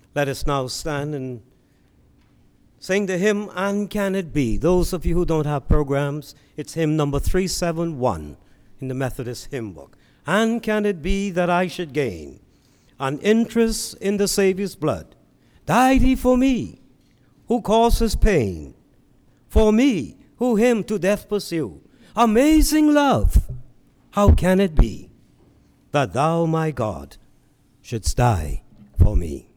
Let us now stand and sing the hymn, And Can It Be? Those of you who don't have programs, it's hymn number 371 in the Methodist hymn book. And can it be that I should gain an interest in the Savior's blood? Died he for me, who causes pain, for me, who him to death pursue? Amazing love, how can it be that thou, my God, shouldst die for me?